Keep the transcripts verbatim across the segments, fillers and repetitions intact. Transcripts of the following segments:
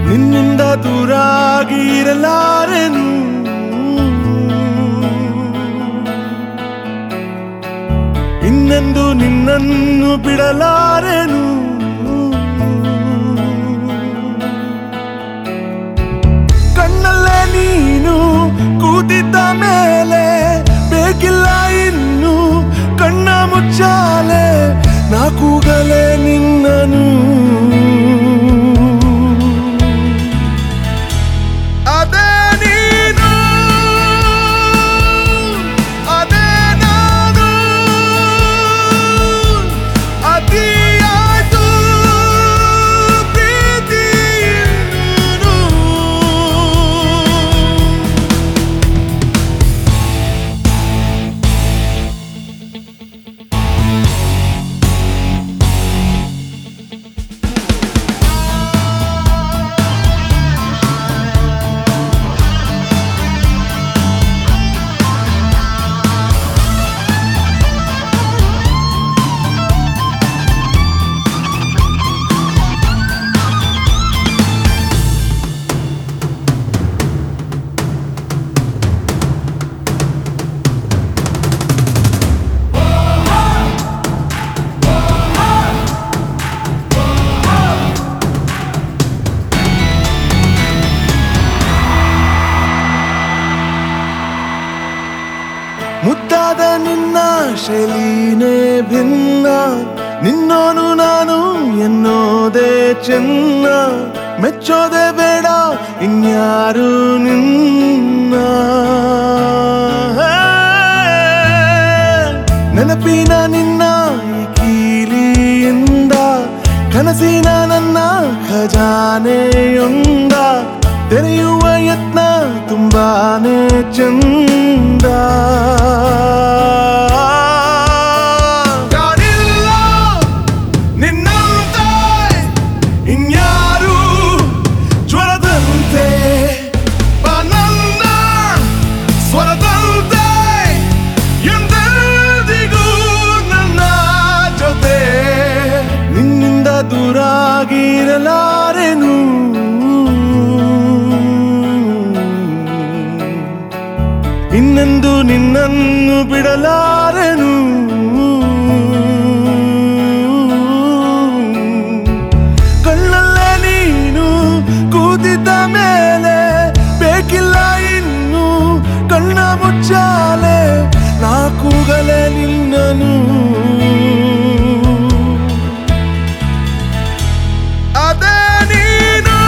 ನಿನ್ನಿಂದ ದೂರಾಗಿ ಇರಲಾರೆನು. ಇನ್ನೆಂದು ನಿನ್ನನ್ನು ಬಿಡಲಾರೆನು. ಕಣ್ಣಲ್ಲೇ ನೀನು ಕೂತಿದ್ದ ಮೇಲೆ ಬೇಕಿಲ್ಲ ಇನ್ನು ಕಣ್ಣ ಮುಚ್ಚಾಲೆ ನಾ ಕೂಗಲೇ ನಿನ್ನನು. ಅದೇ ನೀನು ಅದೇ ನಾನು ಅತಿಯಾಯ್ತು ಪ್ರೀತಿ ಇನ್ನೂನು. ಮುದ್ದಾದ ನಿನ್ನ ಶೈಲಿನೇ ಭಿನ್ನ, ನಿನ್ನೋನು ನಾನು ಎನ್ನೋದೇ ಚೆನ್ನ. ಮೆಚ್ಚೋದೆ ಬೇಡ ಇನ್ಯಾರು ನಿನ್ನ. ನೆನಪಿನ ನಿನ್ನ ಈ ಕೀಲಿಯಿಂದ ಕನಸಿನ ನನ್ನ ಖಜಾನೆಯೊಂದ ತೆರೆಯುವ ಯತ್ನ ತುಂಬಾನೇ ಚಂದ. ಕಾಣಿಲ್ಲ ನಿನ್ನಂತೆ ಇನ್ಯಾರು ಜ್ವರದಂತೆ ನನ್ನ ಸ್ವರದಂತೆ ಎಂದೆಂದಿಗೂ ನನ್ನ ಜೊತೆ. ನಿನ್ನಿಂದ ದೂರಾಗಿರಲಾರೆನು. ಇನ್ನೆಂದು ನಿನ್ನನ್ನು ಬಿಡಲಾರೆನು. ಕಣ್ಣಲ್ಲೇ ನೀನು ಕೂತಿದ್ದ ಮೇಲೆ ಬೇಕಿಲ್ಲ ಇನ್ನು ಕಣ್ಣ ಮುಚ್ಚಾಲೆ ನಾ ಕೂಗಲೇ ನಿನ್ನನು. ಅದೇ ನೀನು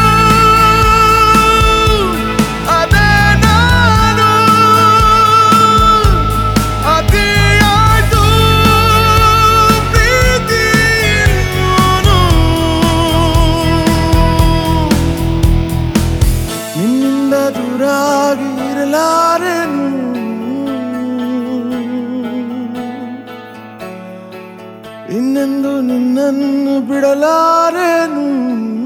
ಅದೇ ನಾನು ಅತಿಯಾಯ್ತು ಪ್ರೀತಿ ಇನ್ನೂನು. ನಿನ್ನಿಂದ ದೂರಾಗಿ ಇರಲಾರೆನು. ಇನ್ನೆಂದು ನಿನ್ನನ್ನು ಬಿಡಲಾರೆನು.